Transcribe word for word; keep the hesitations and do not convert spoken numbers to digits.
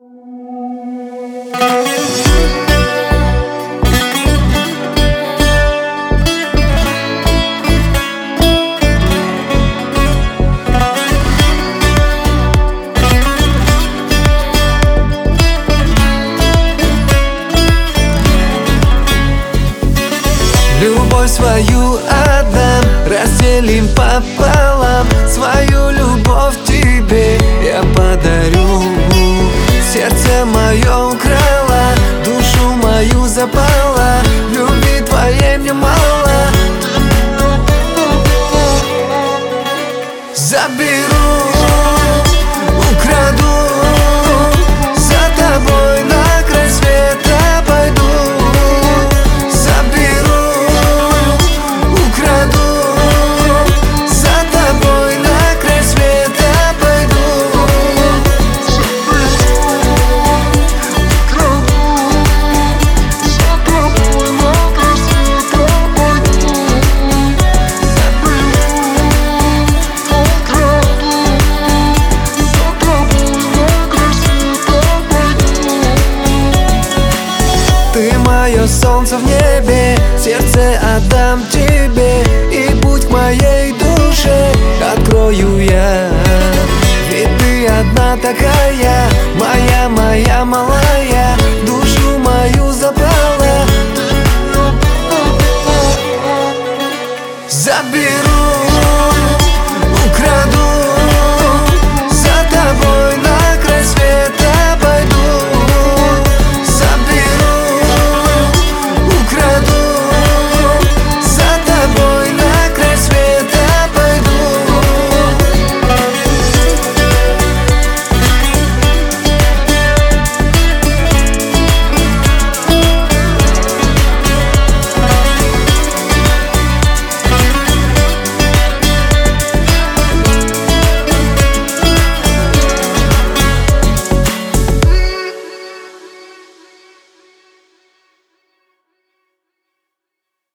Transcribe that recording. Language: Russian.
Любовь свою отдам, разделим пополам. Свою любовь тебе я подарю. Сердце мое украла, душу мою запала. Любви твоей мне мало. Заберу, украду, за тобой на край света пойду. Мое солнце в небе, сердце отдам тебе. И путь к моей душе открою я. Ведь ты одна такая, моя, моя малая. Душу мою запомни.